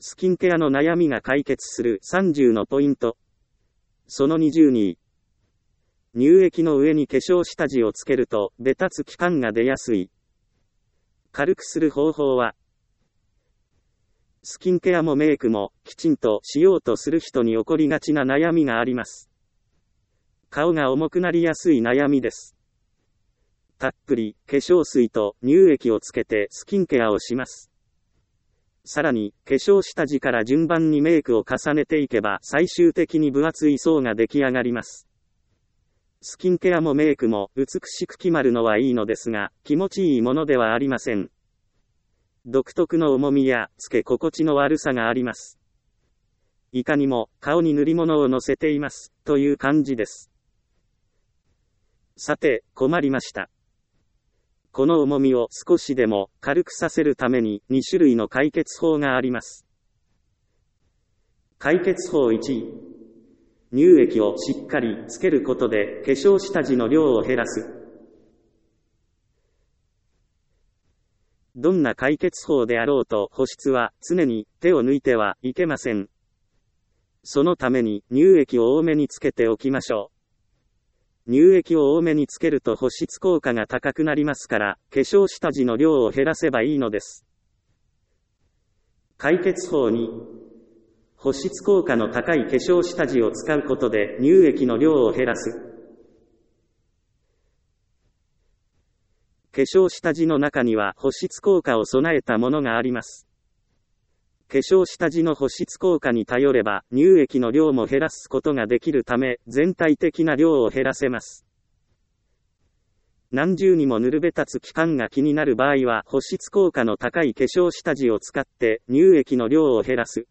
スキンケアの悩みが解決する30のポイント。その22。乳液の上に化粧下地をつけると、べたつき感が出やすい。軽くする方法は、スキンケアもメイクも、きちんとしようとする人に起こりがちな悩みがあります。顔が重くなりやすい悩みです。たっぷり、化粧水と乳液をつけてスキンケアをします。さらに、化粧下地から順番にメイクを重ねていけば最終的に分厚い層が出来上がります。スキンケアもメイクも美しく決まるのはいいのですが、気持ちいいものではありません。独特の重みやつけ心地の悪さがあります。いかにも顔に塗り物をのせていますという感じです。さて、困りました。この重みを少しでも軽くさせるために2種類の解決法があります。解決法1、乳液をしっかりつけることで化粧下地の量を減らす。どんな解決法であろうと保湿は常に手を抜いてはいけません。そのために乳液を多めにつけておきましょう。乳液を多めにつけると保湿効果が高くなりますから、化粧下地の量を減らせばいいのです。解決法2、保湿効果の高い化粧下地を使うことで乳液の量を減らす。化粧下地の中には保湿効果を備えたものがあります。化粧下地の保湿効果に頼れば乳液の量も減らすことができるため、全体的な量を減らせます。何重にも塗るべたつき感が気になる場合は保湿効果の高い化粧下地を使って乳液の量を減らす。